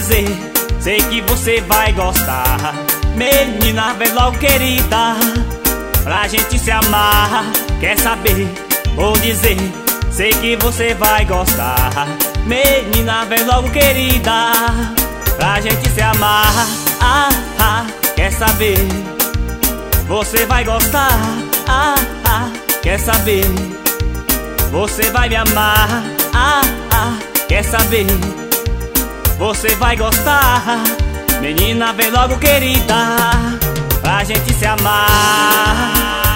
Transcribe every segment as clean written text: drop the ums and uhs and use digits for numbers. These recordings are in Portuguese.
dizer, sei que você vai gostar. Menina, vem logo querida, pra gente se amar. Quer saber? Vou dizer, sei que você vai gostar. Menina, vem logo querida, pra gente se amar. Quer saber? Você vai gostar. Quer saber? Você vai me amar. Quer saber? Você vai gostar. Menina, vem logo querida, pra gente se amar.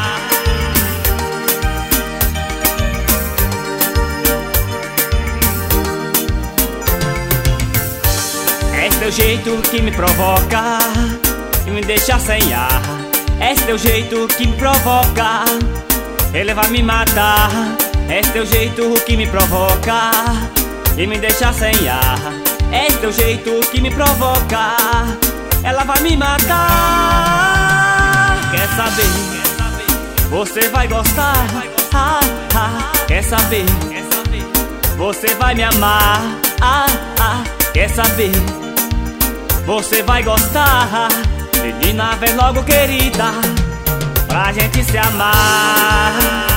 É teu jeito que me provoca e me deixa sem ar. É teu jeito que me provoca, ele vai me matar. É teu jeito que me provoca e me deixa sem ar. É teu jeito que me provoca, ela vai me matar. Quer saber? Você vai gostar. Quer saber? Você vai me amar. Quer saber? Você vai gostar. Menina, vem logo querida, pra gente se amar.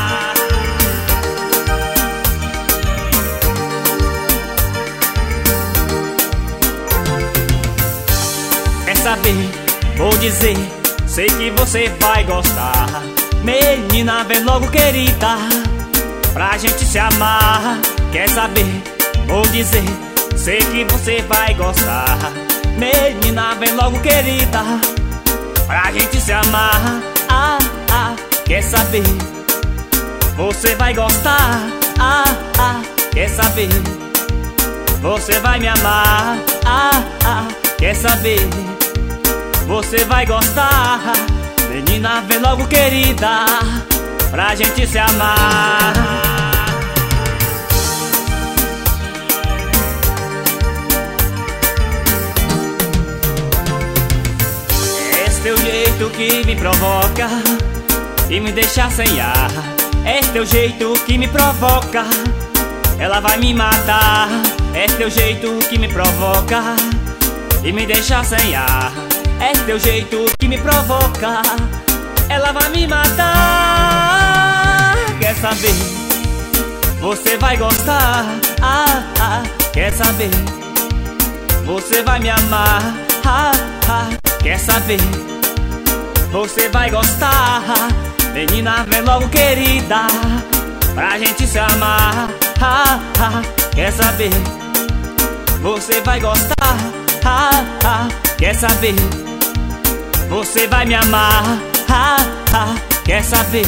Quer saber? Vou dizer, sei que você vai gostar. Menina, vem logo querida, pra gente se amar. Quer saber? Vou dizer, sei que você vai gostar. Menina, vem logo querida, pra gente se amar. Quer saber? Você vai gostar. Quer saber? Você vai me amar. Quer saber? Você vai gostar. Menina, vem logo querida, pra gente se amar. Teu jeito que me provoca e me deixa sem ar. É teu jeito que me provoca, ela vai me matar. É teu jeito que me provoca e me deixa sem ar. É teu jeito que me provoca, ela vai me matar. Quer saber? Você vai gostar. Quer saber? Você vai me amar. Quer saber? Você vai gostar. Menina, vem logo querida, pra gente se amar. Quer saber? Você vai gostar. Quer saber? Você vai me amar. Quer saber?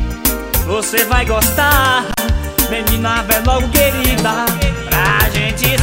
Você vai gostar. Menina, vem logo querida, pra gente